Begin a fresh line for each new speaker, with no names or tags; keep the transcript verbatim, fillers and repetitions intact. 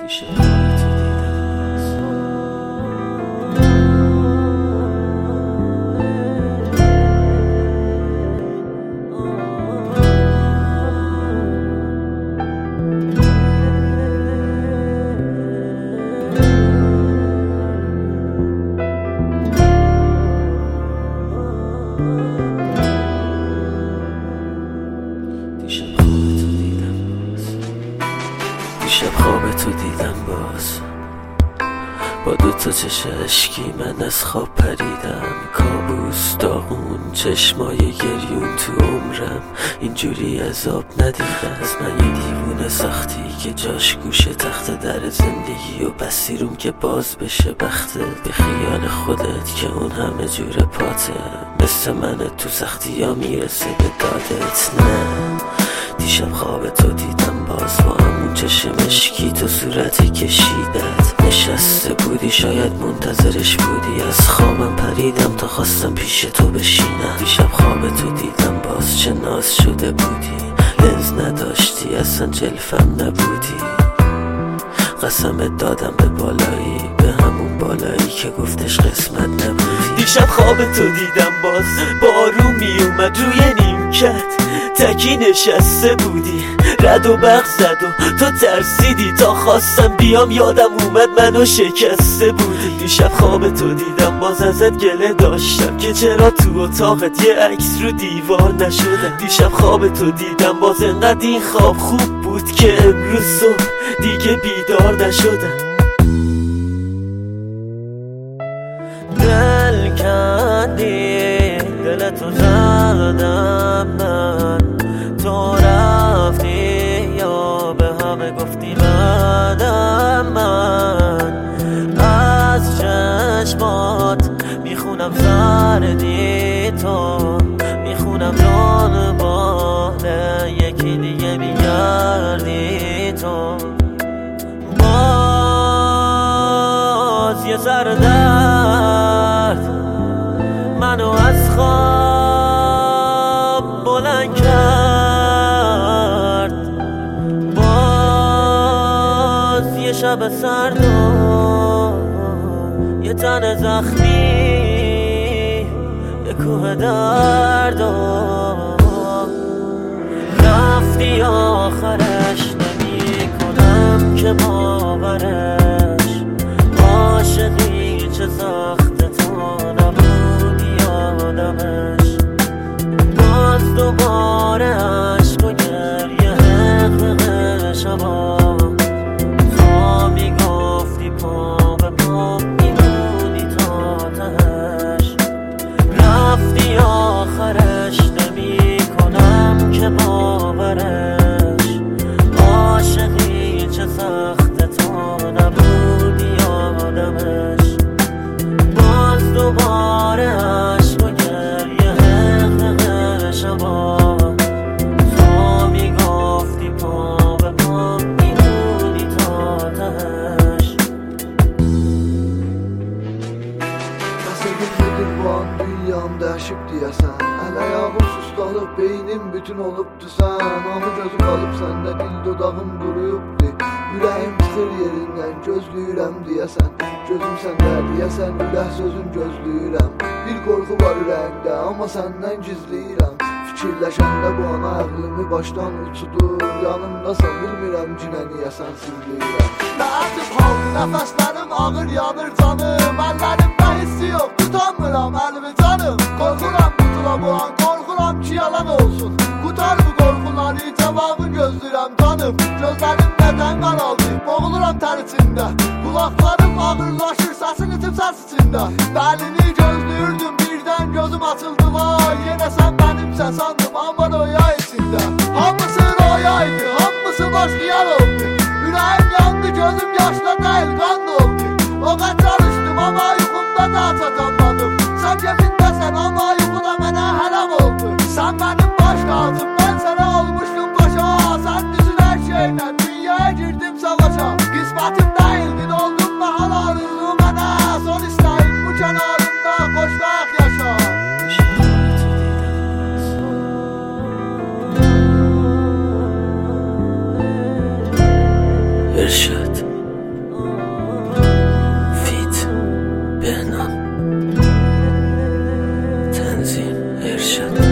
دیشب خواب تو دیدم باز با دوتا چش اشکی من از خواب پریدم. کابوس داغون چشمای گریون تو عمرم اینجوری عذاب ندیده از من. یه دیوونه سختی که جاش گوشه تخت در زندگی و بسیروم که باز بشه بخته به خیال خودت که اون همه جور پاته. مثل من تو سختی ها میرسه به دادت. نه دیشب خواب تو دیدم باز با همون چشم اشکی تو صورت کشیدت نشسته بودی، شاید منتظرش بودی. از خوابم پریدم تا خواستم پیش تو بشینم. دیشب خواب تو دیدم باز چه ناز شده بودی، لنز نداشتی اصلا جلفم نبودی. قسمت دادم به بالایی، به همون بالایی که گفتش قسمت نبودی.
دیشب خواب تو دیدم باز بارون می اومد روی نیمکت تکی نشسته بودی، رد و برق زد و تو ترسیدی تا خواستم بیام یادم اومد منو شکسته بودی. دیشب خواب تو دیدم باز ازت گله داشتم که چرا تو اتاقت یه عکس رو دیوار نشده. دیشب خواب تو دیدم باز انقدر این خواب خوب بود که امروز صبح دیگه بیدار نشدم.
دل کندی دلتو زدم من، تو رفتی یا به همه گفتی بعدم. من از چشمات میخونم زردی تو، میخونم جان باله یکی دیگه میگردی تو. باز یه سر درد منو از خواب بلند کرد. باز یه شب سرد و یه تن زخمی، یه کوه درد و رفتی آخرش نمی کنم که باورش. عاشقی چه سخت تو نبود یادمش. باز دوباره عشق و گریه حقق شبا، تا میگفتی پا به پا میمونی تا تهش. رفتی آخرش نمی کنم که باورش. عاشقی چه سخت تو نبود یادمش. باز دوباره عشق و گریه حقق شبا، تا میگفتی پا به پا میمونی تا تهش.
Nasıl bilmedim bu an dünyam değişip diyesen. El ayağım sustalıp beynim bütün oluptu sen. Amı gözüm alıp sende dil dodağım duruyuptu. Yüreğim sır yerinden gözlüyürem diyesen. Gözüm sende diyesen ülah sözün gözlüyürem. Bir korku var yüreğimde ama senden gizliyirem. Fikirləşəndə bu ana əqlimi başdan uçudur. Yanımdasan bilmirəm cinə niyə sənsiz deyirəm. Nəətib haldı nəfəslərim ağır yanır canım. Əllərimdə hissi yox tutamıram əlimi canım. Qorxuram qutula bu an, qorxuram ki yalan olsun. Qutar bu qorxuları cavabı gözləyirəm canım. Gözlərim nədən qaraldı, boğuluram tər içində. Qulaqlarım ağırlaşır, səsin itib səs içində. Bəlini gözləyirdim birdən gözüm açıldı vay. Yenə sən benimsən sandım amma röya içində. Hamısı röyaydı, hamısı boş xiyal oldu. Ürəyim yandı, gözüm yaşla deyil qan oldu. O qədər çalışdım amma yuxumda da çatanmadım. Sən kefindəsən amma yuxuda mənə hərəm oldu. Sən mənim baş tacım, mən sənə olmuşdum paşa. Sən düzün hər şeylə dünyaya girdim savaşa. Qismətim deyildin, oldum mahal arzu mənə. Son istəyim bu kənarında xoşbəxt yaşa.
ارشاد وحشت